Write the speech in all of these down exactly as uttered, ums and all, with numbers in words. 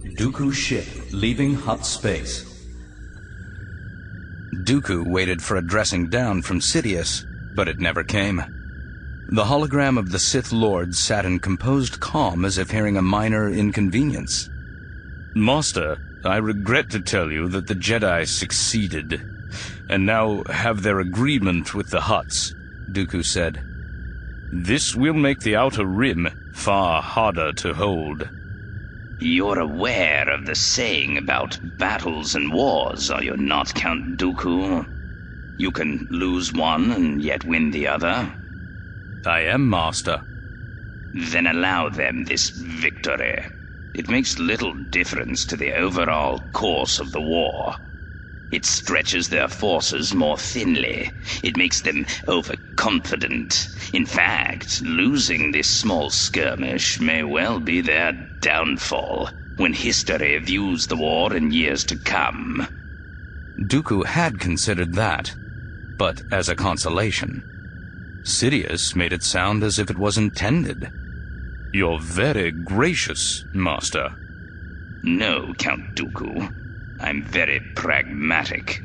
Dooku ship leaving Hutt space. Dooku waited for a dressing down from Sidious, but it never came. The hologram of the Sith Lord sat in composed calm as if hearing a minor inconvenience. Master, I regret to tell you that the Jedi succeeded, and now have their agreement with the Hutts, Dooku said. This will make the Outer Rim far harder to hold. You're aware of the saying about battles and wars, are you not, Count Dooku? You can lose one and yet win the other. I am, Master. Then allow them this victory. It makes little difference to the overall course of the war. It stretches their forces more thinly. It makes them overconfident. In fact, losing this small skirmish may well be their downfall when history views the war in years to come. Dooku had considered that, but as a consolation. Sidious made it sound as if it was intended. You're very gracious, Master. No, Count Dooku. I'm very pragmatic.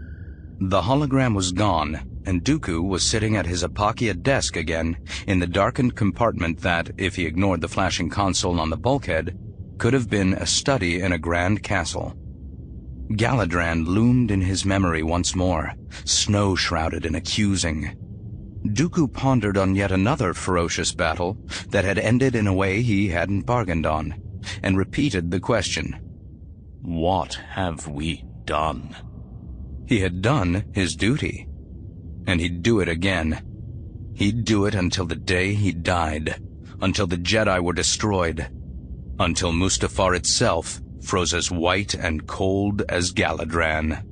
The hologram was gone, and Dooku was sitting at his Apakia desk again, in the darkened compartment that, if he ignored the flashing console on the bulkhead, could have been a study in a grand castle. Galadran loomed in his memory once more, snow-shrouded and accusing. Dooku pondered on yet another ferocious battle that had ended in a way he hadn't bargained on, and repeated the question. What have we done? He had done his duty, and he'd do it again. He'd do it until the day he died, until the Jedi were destroyed, until Mustafar itself froze as white and cold as Galadran.